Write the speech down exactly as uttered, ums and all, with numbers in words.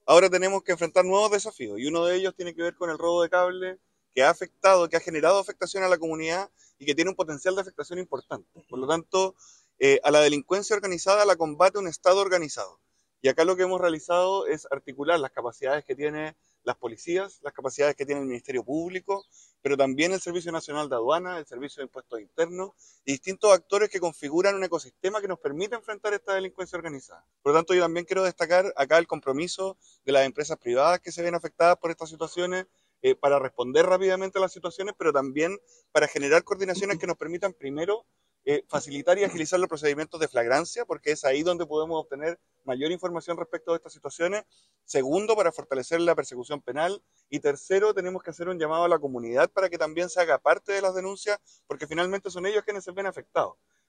ahora tenemos que enfrentar nuevos desafíos y uno de ellos tiene que ver con el robo de cable que ha afectado, que ha generado afectación a la comunidad y que tiene un potencial de afectación importante. Por lo tanto, eh, a la delincuencia organizada la combate un Estado organizado. Y acá lo que hemos realizado es articular las capacidades que tiene las policías, las capacidades que tiene el Ministerio Público, pero también el Servicio Nacional de Aduana, el Servicio de Impuestos Internos y distintos actores que configuran un ecosistema que nos permite enfrentar esta delincuencia organizada. Por lo tanto, yo también quiero destacar acá el compromiso de las empresas privadas que se ven afectadas por estas situaciones eh, para responder rápidamente a las situaciones, pero también para generar coordinaciones que nos permitan primero eh, facilitar y agilizar los procedimientos de flagrancia, porque es ahí donde podemos obtener mayor información respecto de estas situaciones. Segundo, para fortalecer la persecución penal. Y tercero, tenemos que hacer un llamado a la comunidad para que también se haga parte de las denuncias, porque finalmente son ellos quienes se ven afectados.